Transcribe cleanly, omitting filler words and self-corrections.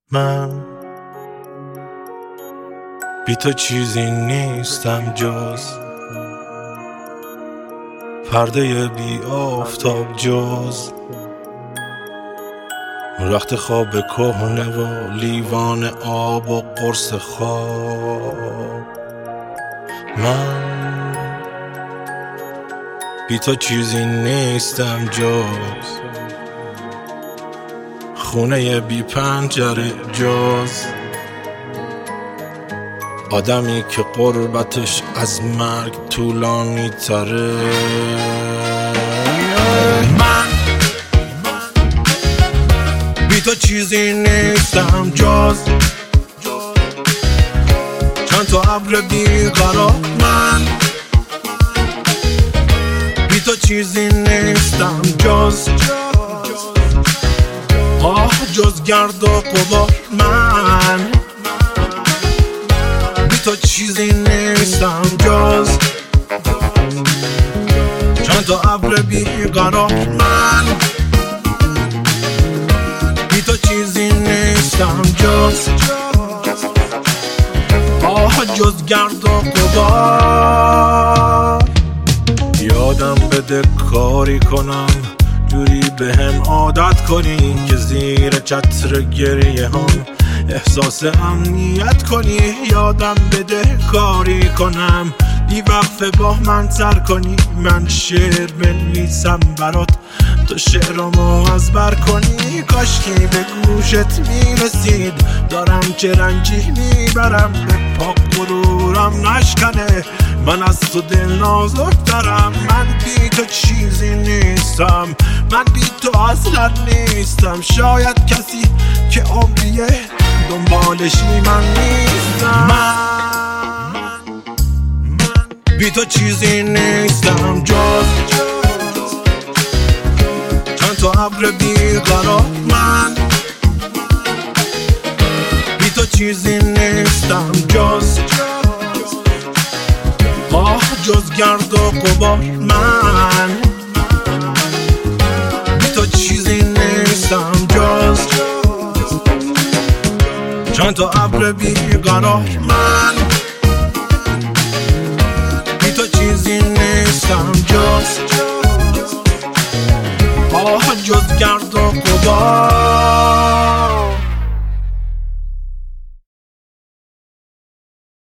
من بی تو چیزی نیستم جز پرده بی آفتاب، جز رخت خواب کهنه و لیوان آب و قرص خواب. من بی تو چیزی نیستم جز خونه بی پنجره، جز آدمی که قربتش از مرگ طولانی تره. من بی تو چیزی نیستم جز چند تا ابر بیقرار. من بی تو چیزی نیستم جز جز گرد و غبار. من بی تو چیزی نیستم جز چند تا ابر بیقرار. من بی تو چیزی نیستم جز جز گرد و غبار. یادم بده کاری کنم جوری به هم عادت کنی که زیر چتر گریه هم احساس امنیت کنی. یادم بده کاری کنم بی وقفه با من سر کنی. من شعر بنویسم برات تو شعرامو از بر کنی. کاشکی به گوشت میرسید دارم چه رنجی میبرم به پا غرورم نشکنه. من از تو دل نازک دارم. من بی تو چیزی نیستم. من بی تو اصلا نیستم. شاید کسی که عمریه دنبالشی من نیستم. من بی تو چیزی نیستم جز چند تا ابر بیقرار. من بی تو چیزی نیستم جز جز گرد و غبار. من بی تو چیزی نیستم جز چند تا ابر بیقرار. من